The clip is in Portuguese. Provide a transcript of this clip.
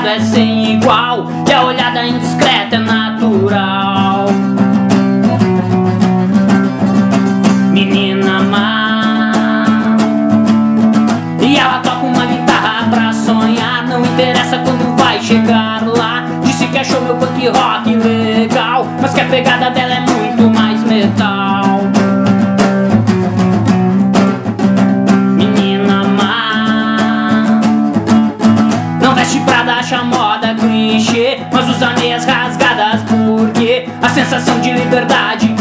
segredo é sem igual, e a olhada indiscreta é natural. Menina má, e ela toca uma guitarra pra sonhar. Não interessa quando vai chegar lá. Disse que achou meu punk rock legal, mas que a pegada dela é muito mais metal. Menina má, não veste Prada, acha moda clichê, mas usa meias rasgadas porque a sensação de liberdade